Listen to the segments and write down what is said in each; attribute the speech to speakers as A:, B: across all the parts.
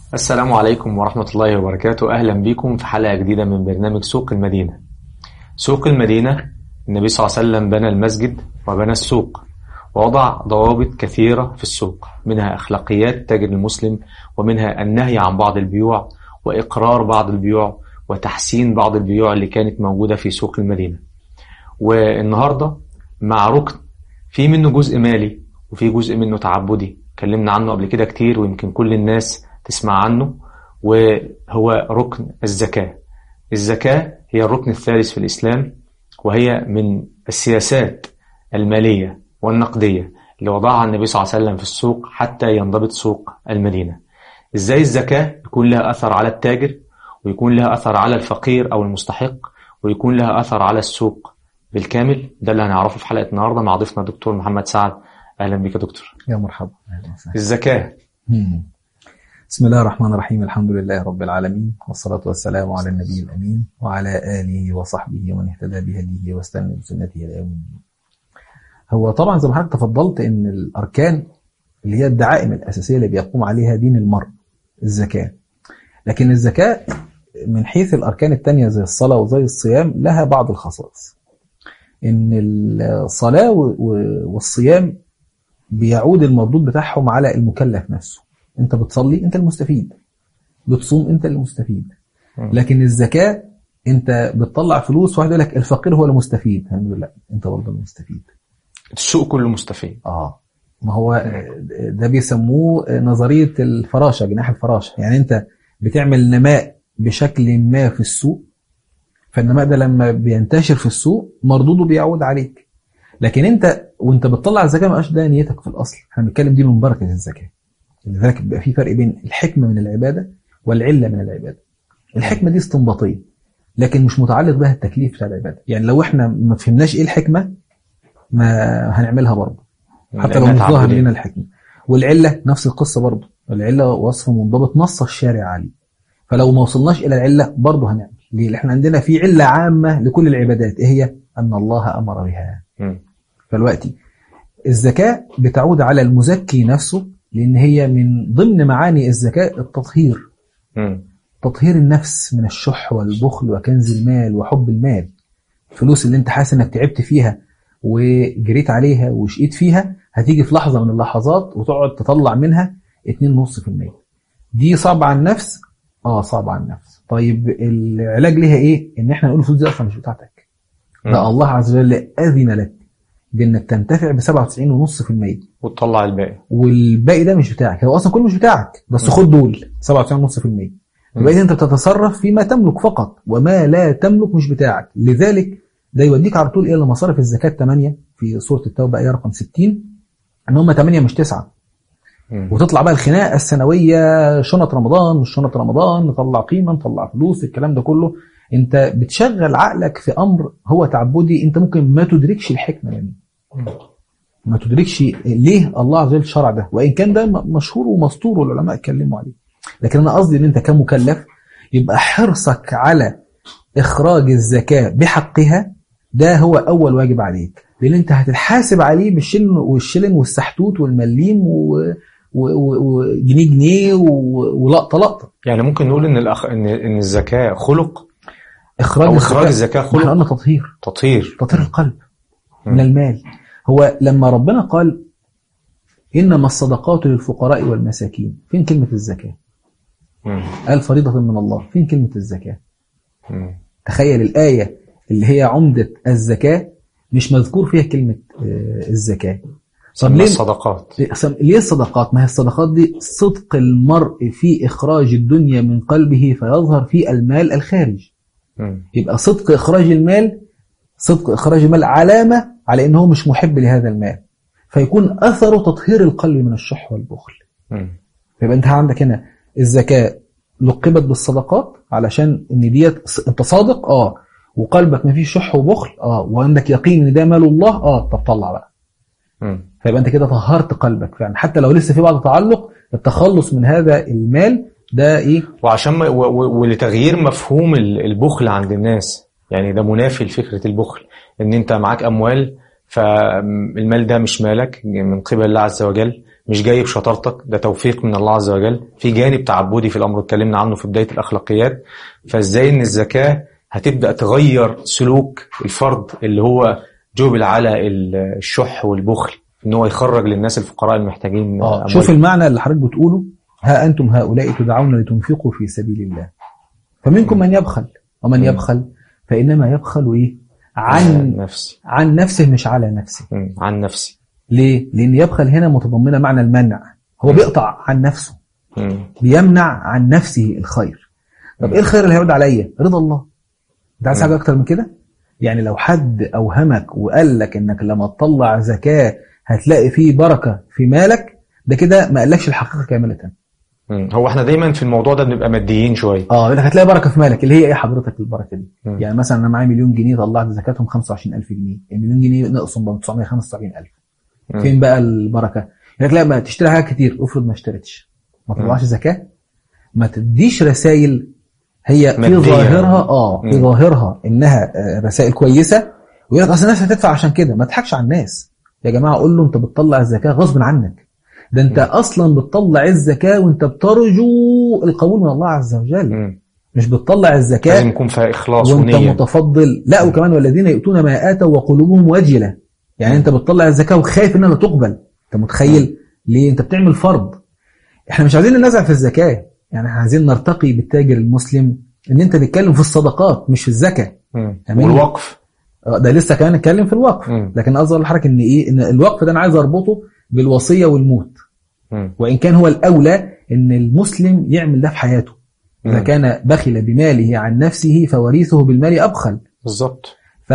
A: السلام عليكم ورحمة الله وبركاته. أهلا بكم في حلقة جديدة من برنامج سوق المدينة. سوق المدينة، النبي صلى الله عليه وسلم بنى المسجد وبنى السوق، ووضع ضوابط كثيرة في السوق، منها أخلاقيات تاجر المسلم، ومنها النهي عن بعض البيوع، وإقرار بعض البيوع، وتحسين بعض البيوع اللي كانت موجودة في سوق المدينة. والنهاردة مع ركن في منه جزء مالي وفي جزء منه تعبدي، اتكلمنا عنه قبل كده كتير ويمكن كل الناس تسمع عنه، وهو ركن الزكاة. الزكاة هي الركن الثالث في الإسلام، وهي من السياسات المالية والنقدية اللي وضعها النبي صلى الله عليه وسلم في السوق حتى ينضبط سوق المدينة. إزاي الزكاة يكون لها أثر على التاجر، ويكون لها أثر على الفقير أو المستحق، ويكون لها أثر على السوق بالكامل؟ ده اللي هنعرفه في حلقة النهاردة مع ضيفنا دكتور محمد سعد. أهلا بك يا دكتور.
B: يا مرحبا.
A: الزكاة.
B: بسم الله الرحمن الرحيم. الحمد لله رب العالمين، والصلاة والسلام على النبي الأمين وعلى آله وصحبه ومن اهتدى بهديه واستنى بسنته إلى يوم الدين. هو طبعا زي ما حضرتك تفضلت إن الأركان اللي هي الدعائم الأساسية اللي بيقوم عليها دين المرء الزكاة، لكن الزكاة من حيث الأركان التانية زي الصلاة وزي الصيام لها بعض الخصائص. إن الصلاة والصيام بيعود المردود بتاعهم على المكلف نفسه. انت بتصلي انت المستفيد، بتصوم انت المستفيد. لكن الزكاة انت بتطلع فلوس، واحد يقول لك الفقير هو المستفيد، هنقول لا، انت برضه المستفيد،
A: السوق كله مستفيد.
B: ما هو ده بيسموه نظرية الفراشة، جناح الفراشة. يعني انت بتعمل نماء بشكل ما في السوق، فالنماء ده لما بينتشر في السوق مردوده بيعود عليك. لكن انت وانت بتطلع الزكاة ما بقاش ده نيتك في الأصل. احنا بنتكلم دي من بركة الزكاة. لذلك بيبقى في فرق بين الحكمة من العبادة والعلة من العبادة. الحكمة دي استنباطية لكن مش متعلق بها التكليف بتاع العبادة. يعني لو احنا ما فهمناش ايه الحكمة ما هنعملها برضه حتى لو مش ظاهر لنا الحكمة. والعلة نفس القصة برضه، العلة وصف منضبط نص الشارع عليه، فلو ما وصلناش إلى العلة برضه هنعمل. ليه؟ احنا عندنا في علة عامة لكل العبادات، ايه هي؟ أن الله أمر بها. فالوقتي الزكاة بتعود على المزكي نفسه، لأن هي من ضمن معاني الزكاة التطهير. تطهير النفس من الشح والبخل وكنز المال وحب المال. الفلوس اللي انت حاسس انك تعبت فيها وجريت عليها وشقيت فيها، هتيجي في لحظة من اللحظات وتقعد تطلع منها 2.5%. دي صعبة على النفس؟ صعبة على النفس. طيب العلاج ليها ايه؟ ان احنا نقول الفلوس دي اصلا مش بتاعتك، ده الله عز وجل أذن لك بانك تنتفع ب97.5%
A: وتطلع الباقي،
B: والباقي ده مش بتاعك. هو اصلا كله مش بتاعك، بس خد دول 97.5%. يبقى انت بتتصرف فيما تملك فقط، وما لا تملك مش بتاعك. لذلك ده يوديك على طول الى مصارف الزكاة 8 في سورة التوبة آية رقم 60، ان هم 8 مش 9. وتطلع بقى الخناقة السنوية، شنط رمضان مش شنط رمضان، نطلع قيمة نطلع فلوس، الكلام ده كله انت بتشغل عقلك في امر هو تعبدي، انت ممكن ما تدركش الحكمة منه، ما تدركش ليه الله عز وجل شرع ده، وإن كان ده مشهور ومسطور والعلماء اتكلموا عليه. لكن أنا قصدي أن أنت كمكلف يبقى حرصك على إخراج الزكاة بحقها، ده هو أول واجب عليك، لأن أنت هتتحاسب عليه بالشلن والسحتوت والمليم وجنيه جنيه ولقطة لقطة.
A: يعني ممكن نقول إن الزكاة خلق،
B: إخراج
A: الزكاة خلق.
B: احنا قلنا تطهير القلب من المال. هو لما ربنا قال إنما الصدقات للفقراء والمساكين، فين كلمة الزكاة؟ قال فريضة من الله، فين كلمة الزكاة؟ تخيل الآية اللي هي عمدة الزكاة مش مذكور فيها كلمة الزكاة.
A: طب ليه الصدقات؟
B: ليه الصدقات؟ ما هي الصدقات دي صدق المرء في إخراج الدنيا من قلبه فيظهر في المال الخارج. يبقى صدق إخراج المال علامة على إنه مش محب لهذا المال، فيكون أثره تطهير القلب من الشح والبخل. فيبقى أنت عندك هنا الزكاة لقبت بالصدقات علشان إن ديت أنت صادق وقلبك ما فيه شح وبخل وعندك يقين إن ده مال الله طب طلع بقى. فيبقى أنت كده طهرت قلبك فعلا، حتى لو لسه في بعض تعلق، التخلص من هذا المال ده إيه؟
A: وعشان ولتغيير مفهوم البخل عند الناس. يعني ده منافي لفكرة البخل، ان انت معاك اموال فالمال ده مش مالك من قبل الله عز وجل، مش جاي بشطارتك، ده توفيق من الله عز وجل. في جانب تعبدي في الأمر اتكلمنا عنه في بداية الأخلاقيات. فإزاي إن الزكاة هتبدأ تغير سلوك الفرد اللي هو جبل على الشح والبخل، إن هو يخرج للناس الفقراء المحتاجين.
B: شوف المعنى اللي حضرتك بتقوله: ها أنتم هؤلاء تدعون لتنفقوا في سبيل الله فمنكم من يبخل ومن يبخل فإنما يبخل إيه؟ عن نفسه، مش على نفسه.
A: عن نفسه.
B: ليه؟ لأن يبخل هنا متضمنة معنى المنع، هو بيقطع عن نفسه، بيمنع عن نفسه الخير. طب إيه الخير اللي هيعود عليا؟ رضا الله. أنت عايز حاجة أكتر من كده؟ يعني لو حد أوهمك وقال لك إنك لما تطلع زكاة هتلاقي فيه بركة في مالك، ده كده ما قالكش الحقيقة كاملة.
A: هو احنا دايما في الموضوع ده بنبقى ماديين شويه.
B: يقول لك هتلاقي بركه في مالك، اللي هي ايه حضرتك البركه دي؟ يعني مثلا انا معايا مليون جنيه طلعت زكاتهم 25000 جنيه، المليون جنيه نقصهم ب 975000. فين بقى البركه؟ يقول لك لا، ما تشتري حاجات كتير. افرض ما اشتريتش، ما تطلعش زكاه، ما تديش رسائل هي في ظاهرها في ظاهرها انها رسائل كويسه، ويقول لك اصل الناس هتدفع عشان كده. ما تضحكش على الناس يا جماعه، قول له انت بتطلع الزكاه غصب عنك، ده انت اصلا بتطلع الزكاه وانت بترجو القبول من الله عز وجل. مش بتطلع الزكاه
A: لازم يكون فيها اخلاص
B: وانت
A: ونيه
B: متفضل، لا. وكمان والذين يؤتون ما اتوا وقلوبهم وجله، يعني انت بتطلع الزكاه وخايف انها لا تقبل. انت متخيل؟ ليه؟ انت بتعمل فرض. احنا مش عايزين ننازع في الزكاه، يعني احنا عايزين نرتقي بالتاجر المسلم ان انت تتكلم في الصدقات مش في الزكاه.
A: والوقف
B: ده لسه كمان نتكلم في الوقف. لكن اظهر الحركه ان ايه، ان الوقف ده انا عايز اربطه بالوصيه والموت. وإن كان هو الأولى إن المسلم يعمل ده في حياته. إذا كان بخل بماله عن نفسه فوريثه بالمال أبخل.
A: بالظبط.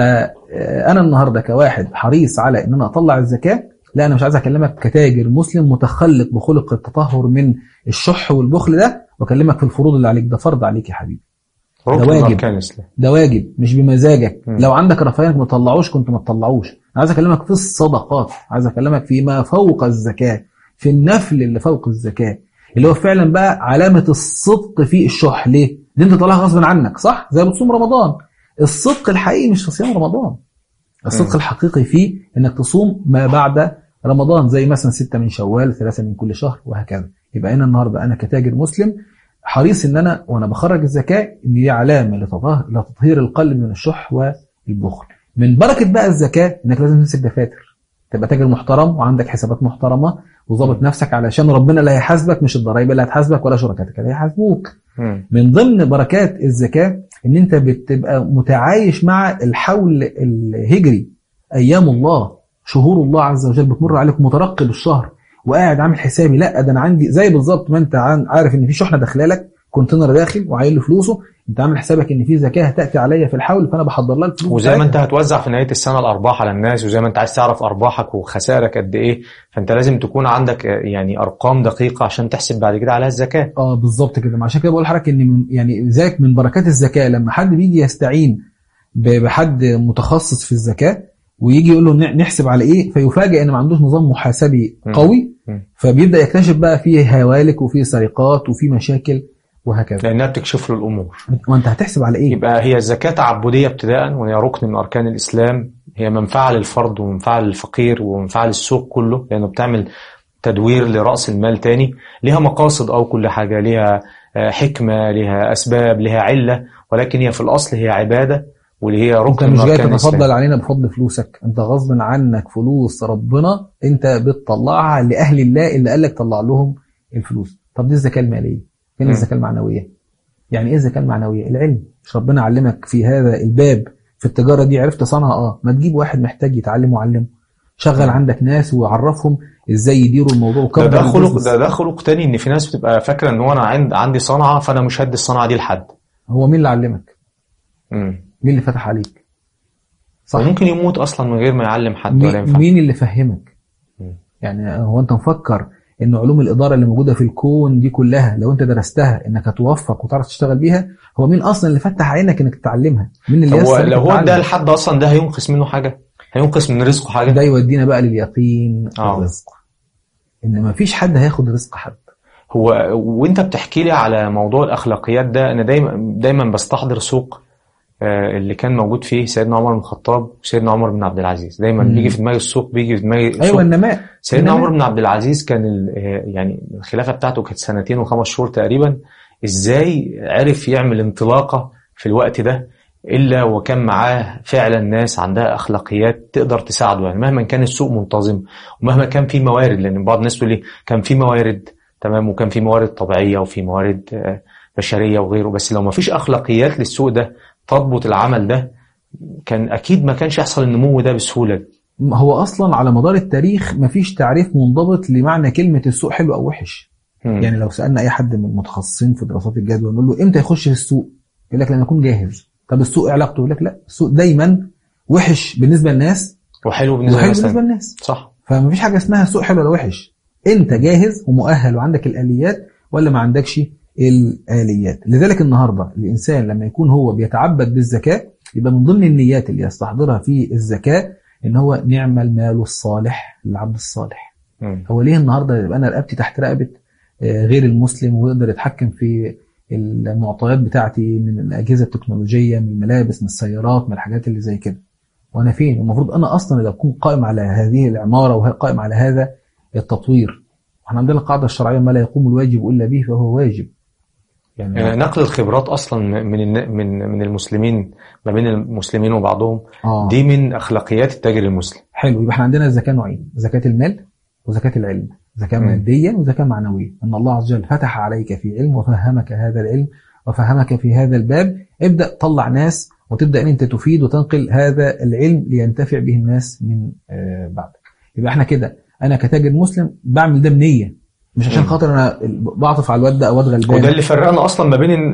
B: فأنا النهاردة كواحد حريص على إن أنا أطلع الزكاة، لا أنا مش عايز أكلمك كتاجر مسلم متخلق بخلق التطهر من الشح والبخل ده، وأكلمك في الفروض اللي عليك. ده فرض عليك يا حبيبي، ده واجب، ده واجب مش بمزاجك. لو عندك رفاهية ما تطلعوش كنت ما تطلعوش. أنا عايز أكلمك في الصدقات، عايز أكلمك فيما فوق الزكاة، في النفل اللي فوق الزكاة، اللي هو فعلا بقى علامة الصدق في الشح. ليه؟ دي انت طلعها غصب عنك، صح؟ زي بتصوم رمضان. الصدق الحقيقي مش في صيام رمضان، الصدق الحقيقي فيه انك تصوم ما بعد رمضان، زي مثلا 6 من شوال، 3 من كل شهر، وهكذا. يبقى هنا النهاردة انا كتاجر مسلم حريص ان انا وانا بخرج الزكاة ان دي علامة لتطهير القلب من الشح والبخل. من بركة بقى الزكاة انك لازم تمسك دفاتر، تبقى تاجر محترم وعندك حسابات محترمة وظابط نفسك، علشان ربنا اللي هيحاسبك، مش الضرائب اللي هتحاسبك ولا شركاتك اللي هيحاسبوك. من ضمن بركات الزكاة ان انت بتبقى متعايش مع الحول الهجري، ايام الله، شهور الله عز وجل بتمر عليك، مترقب الشهر وقاعد عامل حسابي. لا ده انا عندي زي بالظبط ما انت عارف ان في شحنه داخلالك، كونتينر داخل وعايل له فلوسه، انت عامل حسابك ان في زكاه هتاتي عليا في الحول، فانا بحضر لها الفلوس.
A: وزي ما انت هتوزع في نهايه السنه الارباح على الناس، وزي ما انت عايز تعرف ارباحك وخسائرك قد ايه، فانت لازم تكون عندك يعني ارقام دقيقه عشان تحسب بعد كده عليها الزكاه.
B: بالظبط كده. عشان كده بقول لحضرتك ان يعني ذاك من بركات الزكاه لما حد بيجي يستعين بحد متخصص في الزكاه ويجي يقول له نحسب على ايه، فيفاجئ ان ما عندوش نظام محاسبي قوي، فبيبدا يكتشف بقى فيه هوالك وفيه سرقات وفيه مشاكل وهكذا،
A: لانها بتكشف له الامور.
B: وانت هتحسب على ايه؟
A: يبقى هي الزكاه تعبديه ابتداء، وهي ركن من اركان الاسلام، هي منفعه للفرد ومنفعه للفقير ومنفعه للسوق كله، لانه بتعمل تدوير لراس المال تاني. ليها مقاصد او كل حاجه ليها حكمه، ليها اسباب، ليها عله، ولكن هي في الاصل هي عباده، واللي هي ركن من
B: اركان الاسلام. انت مش جاي تتفضل علينا بفضل فلوسك، انت غصب عنك فلوس ربنا انت بتطلعها لاهل الله اللي قال لك طلع لهم الفلوس. طب دي الزكاه الماليه، فين الزكاه المعنويه؟ يعني ايه الزكاه المعنويه؟ العلم. مش ربنا علمك في هذا الباب في التجاره دي عرفت صنعها؟ ما تجيب واحد محتاج يتعلم وعلمه، شغل عندك ناس وعرفهم ازاي يديروا الموضوع.
A: ده خلق تاني، ان في ناس بتبقى فاكره ان هو انا عندي صنعه فانا مش هدي الصنعه دي لحد.
B: هو مين اللي علمك؟ مين اللي فتح عليك؟
A: صح؟ ممكن يموت اصلا من غير ما يعلم حد ولا ينفع.
B: مين اللي فهمك؟ يعني هو انت مفكر ان علوم الاداره اللي موجوده في الكون دي كلها لو انت درستها انك هتوفق وتعرف تشتغل بيها؟ هو مين اصلا اللي فتح عينك انك تتعلمها؟ مين اللي
A: لو هو ده لحد اصلا ده هينقص منه حاجه؟ هينقص من رزقه حاجه؟
B: ده يودينا بقى لليقين الرزق، ان ما فيش حد هياخد رزق حد.
A: هو وانت بتحكي لي على موضوع الاخلاقيات ده، انا دايما بستحضر سوق اللي كان موجود فيه سيدنا عمر بن الخطاب وسيدنا عمر بن عبد العزيز. دايما بيجي في دماغي السوق، بيجي في دماغي السوق.
B: ايوه النماء.
A: سيدنا عمر بن عبد العزيز كان يعني الخلافة بتاعته كانت 2 و5 شهور تقريبا. ازاي عرف يعمل انطلاقة في الوقت ده إلا وكان معاه فعلا ناس عندها أخلاقيات تقدر تساعده؟ يعني مهما كان السوق منتظم ومهما كان في موارد، لأن بعض الناس تقول لي كان في موارد تمام وكان في موارد طبيعية وفي موارد بشرية وغيره، بس لو ما فيش أخلاقيات للسوق ده تضبط العمل ده كان أكيد ما كانش يحصل النمو ده بسهولة.
B: هو أصلا على مدار التاريخ ما فيش تعريف منضبط لمعنى كلمة السوق حلو أو وحش. يعني لو سألنا أي حد من المتخصصين في دراسات الجدوى نقول له إمتى يخش في السوق، يقول لك لما يكون جاهز. طب السوق علاقته؟ يقول لك لا، السوق دايما وحش بالنسبة للناس
A: وحلو بالنسبة
B: للناس.
A: صح.
B: فما فيش حاجة اسمها سوق حلو ولا وحش. أنت جاهز ومؤهل وعندك الآليات ولا ما عندكش الآليات. لذلك النهاردة الإنسان لما يكون هو بيتعبد بالزكاة يبقى من ضمن النيات اللي يستحضرها في الزكاة إن هو نعم المال الصالح للعبد الصالح. هو ليه النهاردة يبقى أنا رقبتي تحت رقبة غير المسلم ويقدر يتحكم في المعطيات بتاعتي من الأجهزة التكنولوجية، من الملابس، من السيارات، من الحاجات اللي زي كده، وأنا فين؟ المفروض أنا أصلا إذا أكون قائم على هذه العمارة وقائم على هذا التطوير. احنا عندنا القاعدة الشرعية ما لا يقوم الواجب إلا به فهو واجب.
A: يعني نقل الخبرات أصلا من المسلمين ما بين المسلمين وبعضهم دي من أخلاقيات التاجر المسلم.
B: حلو. يبقى احنا عندنا الزكاة نوعين: زكاة المال وزكاة العلم. زكاة مادية وزكاة معنوية. أن الله عز وجل فتح عليك في علم وفهمك هذا العلم وفهمك في هذا الباب، ابدأ طلع ناس وتبدأ أن أنت تفيد وتنقل هذا العلم لينتفع به الناس من بعدك. يبقى احنا كده أنا كتاجر مسلم بعمل ده بنية، مش عشان خاطر أنا بعطف على الواد ده أو واد غلبان.
A: وده اللي فرقنا أصلا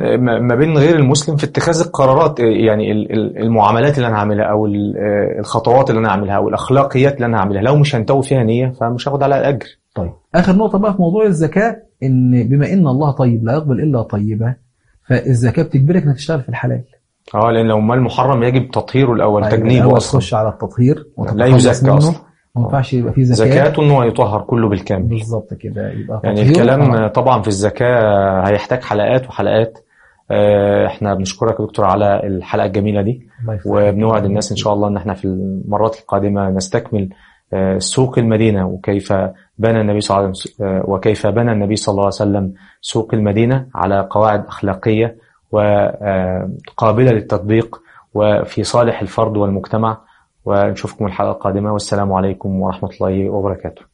A: ما بين غير المسلم في اتخاذ القرارات، يعني المعاملات اللي أنا هعملها أو الخطوات اللي أنا هعملها أو الأخلاقيات اللي أنا هعملها، لو مش هنتوي فيها نية فمش هاخد على الأجر.
B: طيب آخر نقطة بقى في موضوع الزكاة، إن بما إن الله طيب لا يقبل إلا طيبة، فالزكاة بتجبرك إنك تشتغل في الحلال.
A: لأن لو مال محرم يجب تطهيره الأول، تجنيبه أصلا.
B: تخش على التطهير
A: لا يزكى أصلا،
B: ما ينفعش يبقى فيه زكاة.
A: زكاته إنه يطهر كله بالكامل.
B: بالظبط كده. يبقى
A: يعني الكلام طبعا في الزكاة هيحتاج حلقات وحلقات. احنا بنشكرك يا دكتور على الحلقة الجميلة دي، وبنوعد الناس إن شاء الله إن احنا في المرات القادمة نستكمل سوق المدينة وكيف بنى النبي صلى الله عليه وسلم سوق المدينة على قواعد أخلاقية وقابلة للتطبيق وفي صالح الفرد والمجتمع. ونشوفكم الحلقة القادمة، والسلام عليكم ورحمة الله وبركاته.